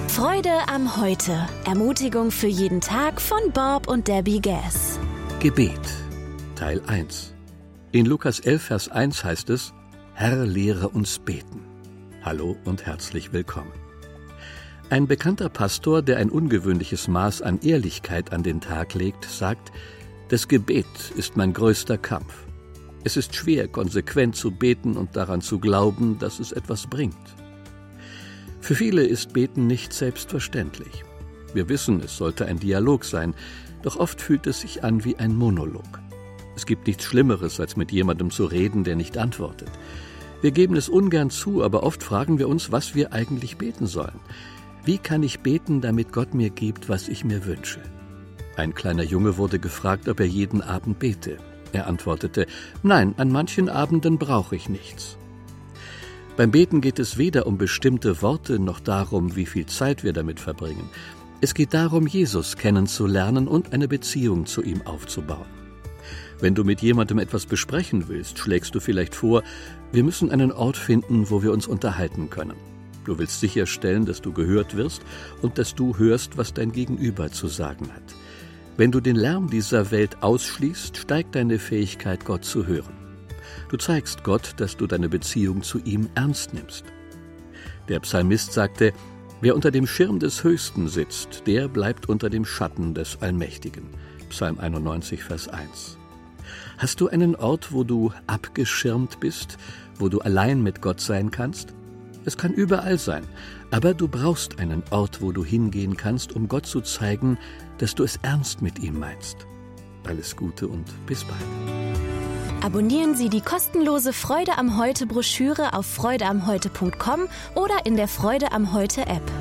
Freude am Heute. Ermutigung für jeden Tag von Bob und Debbie Gass. Gebet, Teil 1. In Lukas 11, Vers 1 heißt es: Herr, lehre uns beten. Hallo und herzlich willkommen. Ein bekannter Pastor, der ein ungewöhnliches Maß an Ehrlichkeit an den Tag legt, sagt: Das Gebet ist mein größter Kampf. Es ist schwer, konsequent zu beten und daran zu glauben, dass es etwas bringt. Für viele ist Beten nicht selbstverständlich. Wir wissen, es sollte ein Dialog sein, doch oft fühlt es sich an wie ein Monolog. Es gibt nichts Schlimmeres, als mit jemandem zu reden, der nicht antwortet. Wir geben es ungern zu, aber oft fragen wir uns, was wir eigentlich beten sollen. Wie kann ich beten, damit Gott mir gibt, was ich mir wünsche? Ein kleiner Junge wurde gefragt, ob er jeden Abend bete. Er antwortete: Nein, an manchen Abenden brauche ich nichts. Beim Beten geht es weder um bestimmte Worte noch darum, wie viel Zeit wir damit verbringen. Es geht darum, Jesus kennenzulernen und eine Beziehung zu ihm aufzubauen. Wenn du mit jemandem etwas besprechen willst, schlägst du vielleicht vor, wir müssen einen Ort finden, wo wir uns unterhalten können. Du willst sicherstellen, dass du gehört wirst und dass du hörst, was dein Gegenüber zu sagen hat. Wenn du den Lärm dieser Welt ausschließt, steigt deine Fähigkeit, Gott zu hören. Du zeigst Gott, dass du deine Beziehung zu ihm ernst nimmst. Der Psalmist sagte: Wer unter dem Schirm des Höchsten sitzt, der bleibt unter dem Schatten des Allmächtigen. Psalm 91, Vers 1. Hast du einen Ort, wo du abgeschirmt bist, wo du allein mit Gott sein kannst? Es kann überall sein, aber du brauchst einen Ort, wo du hingehen kannst, um Gott zu zeigen, dass du es ernst mit ihm meinst. Alles Gute und bis bald. Abonnieren Sie die kostenlose Freude am Heute Broschüre auf freudeamheute.com oder in der Freude am Heute App.